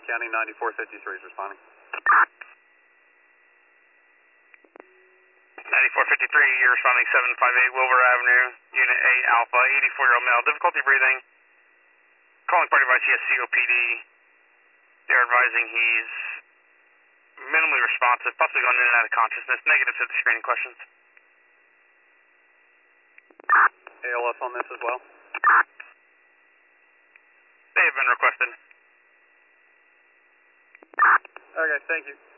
County 9453 is responding. 9453, you're responding 758 Wilbur Avenue, Unit A Alpha, 84-year-old male, difficulty breathing. Calling party by CSCOPD. They're advising he's minimally responsive, possibly gone in and out of consciousness. Negative to the screening questions. ALS on this as well? They have been requested. Okay, thank you.